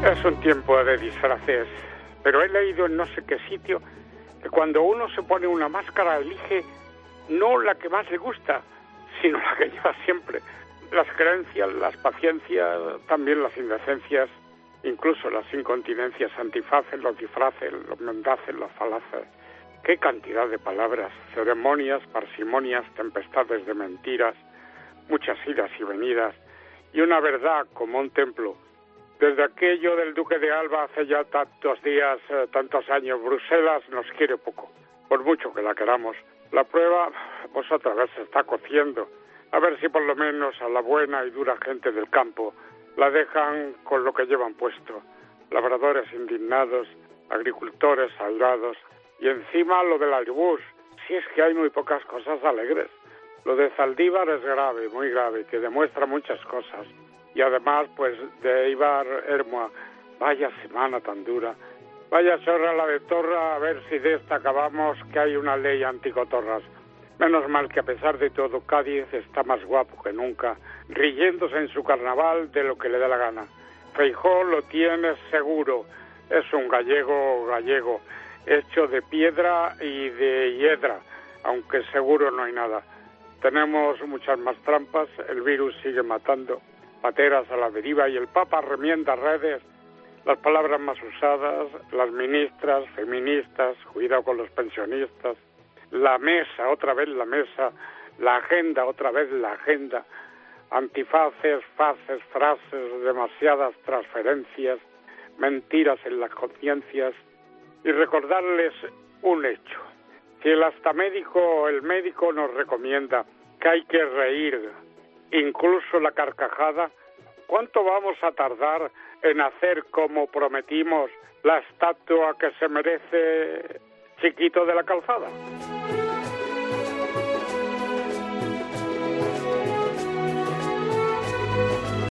Es un tiempo de disfraces, pero he leído en no sé qué sitio que cuando uno se pone una máscara elige no la que más le gusta, sino la que lleva siempre. Las creencias, las paciencias, también las indecencias, incluso las incontinencias, antifaces, los disfraces, los mendaces, las falaces. Qué cantidad de palabras, ceremonias, parsimonias, tempestades de mentiras, muchas idas y venidas, y una verdad como un templo. Desde aquello del Duque de Alba hace ya tantos días, tantos años, Bruselas nos quiere poco, por mucho que la queramos. La prueba, pues otra vez se está cociendo. A ver si por lo menos a la buena y dura gente del campo la dejan con lo que llevan puesto. Labradores indignados, agricultores airados, y encima lo del Airbus. Si es que hay muy pocas cosas alegres. Lo de Zaldívar es grave, muy grave, que demuestra muchas cosas. Y además, pues, de Eibar Hermoa, vaya semana tan dura. Vaya chorra la de Torra, a ver si de esta acabamos, que hay una ley anticotorras. Menos mal que a pesar de todo, Cádiz está más guapo que nunca, riéndose en su carnaval de lo que le dé la gana. Feijóo lo tiene seguro, es un gallego, hecho de piedra y de hiedra, aunque seguro no hay nada. Tenemos muchas más trampas, el virus sigue matando, pateras a la deriva y el Papa remienda redes. Las palabras más usadas, las ministras, feministas, cuidado con los pensionistas, la mesa, otra vez la mesa, la agenda, otra vez la agenda, antifaces, fases, frases, demasiadas transferencias, mentiras en las conciencias, y recordarles un hecho. Si el médico nos recomienda que hay que reír, incluso la carcajada, ¿cuánto vamos a tardar en hacer como prometimos la estatua que se merece Chiquito de la Calzada?